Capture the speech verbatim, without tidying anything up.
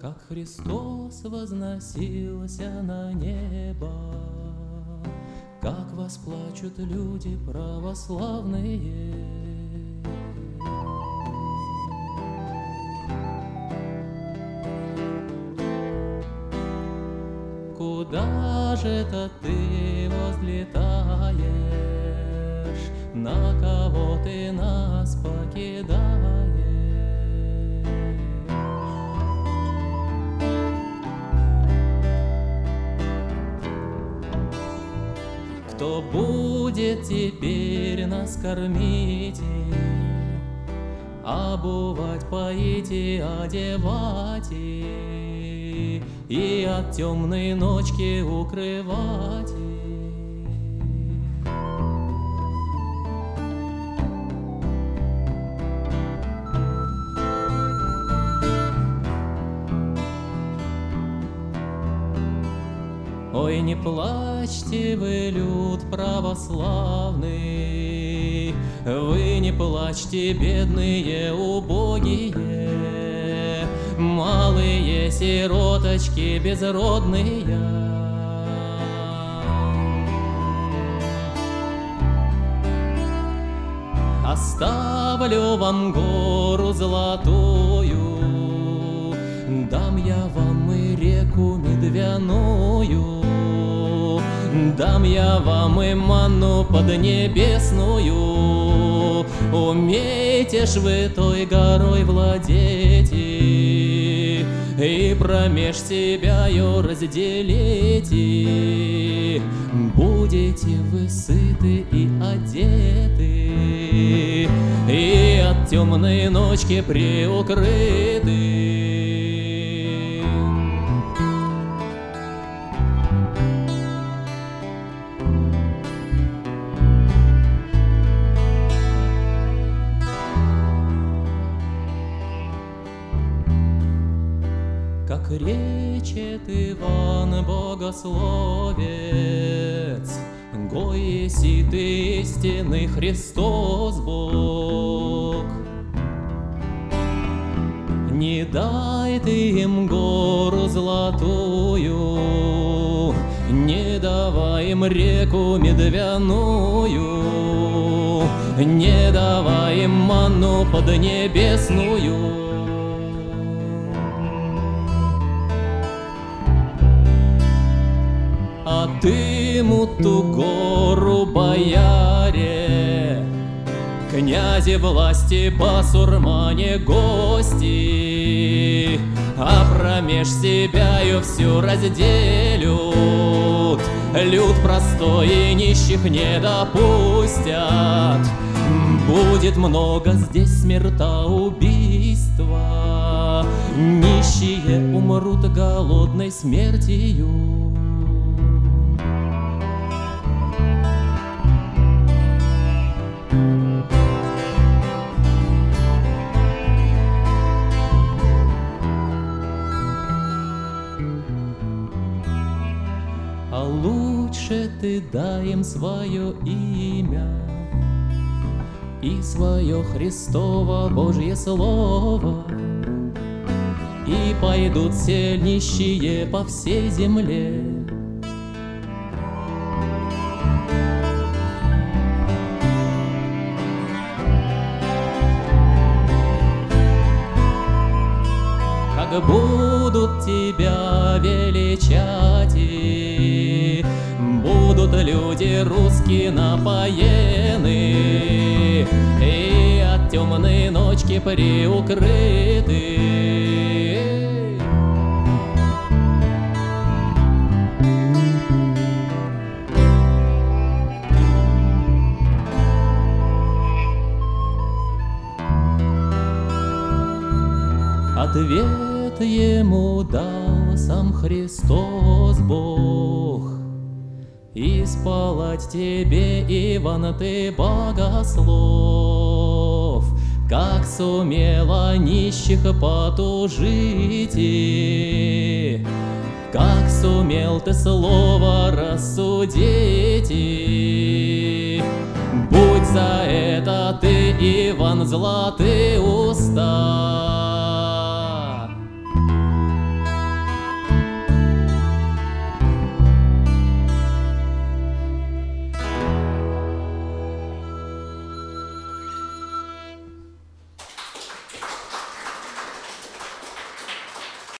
Как Христос возносился на небо, как восплачут люди православные. Куда же это ты возлетаешь? На кого ты нас покидаешь? Кто будет теперь нас кормить, обувать, поить и одевать, и от темной ночки укрывать? Ой, не плачьте вы, люд православный, вы не плачьте, бедные, убогие, малые сироточки безродные. Оставлю вам гору золотую, дам я вам и реку медвяную, дам я вам и манну поднебесную. Умейте ж вы той горой владеть, и промеж себя ее разделите. Будете вы сыты и одеты, и от темной ночки приукрыты. Как речет Иван Богословец, гой еси ты истинный Христос Бог. Не дай ты им гору золотую, не давай им реку медвяную, не давай им манну поднебесную. А ты ему ту гору, бояре, князи власти, басурмане, гости, а промеж себя ее всю разделют, люд простой и нищих не допустят. Будет много здесь смертоубийства, нищие умрут голодной смертью. А лучше ты дай им свое имя и свое Христово Божье Слово, и пойдут все нищие по всей земле. Как будут тебя величать, будут люди русские напоены, и от темной ночки приукрыты. Ответ ему дал сам Христос Бог: исполать тебе, Иван, ты богослов, как сумела нищих потужить, как сумел ты слово рассудить. Будь за это ты, Иван, золотые уста,